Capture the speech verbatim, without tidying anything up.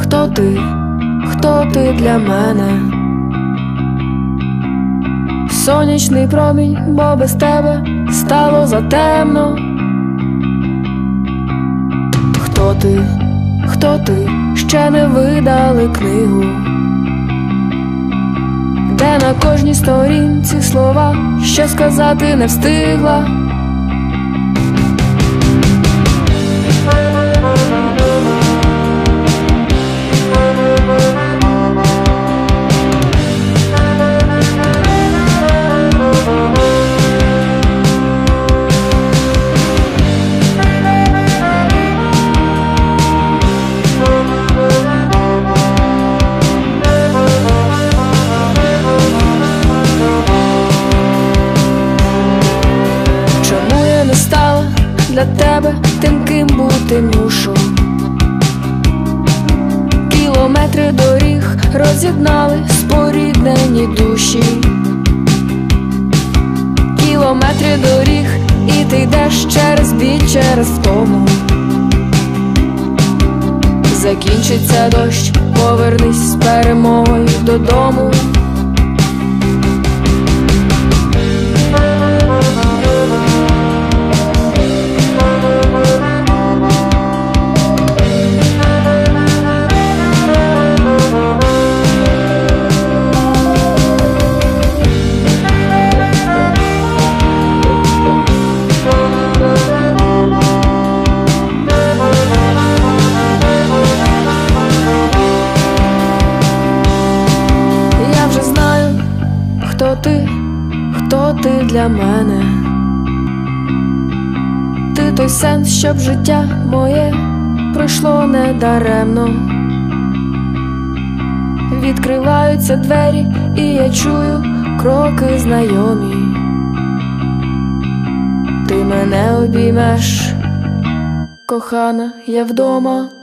Хто ти, хто ти для мене? Сонячний промінь, бо без тебе стало затемно. Хто ти, хто ти, ще не видали книгу, де на кожній сторінці слова, що сказати не встигла. Стала для тебе тим, ким бути мушу. Кілометри доріг роз'єднали споріднені душі. Кілометри доріг, і ти йдеш через біль, через втому. Закінчиться дощ, повернись з перемогою додому. Хто ти, хто ти для мене? Ти той сенс, щоб життя моє пройшло недаремно. Відкриваються двері, і я чую кроки знайомі. Ти мене обіймеш, кохана, я вдома.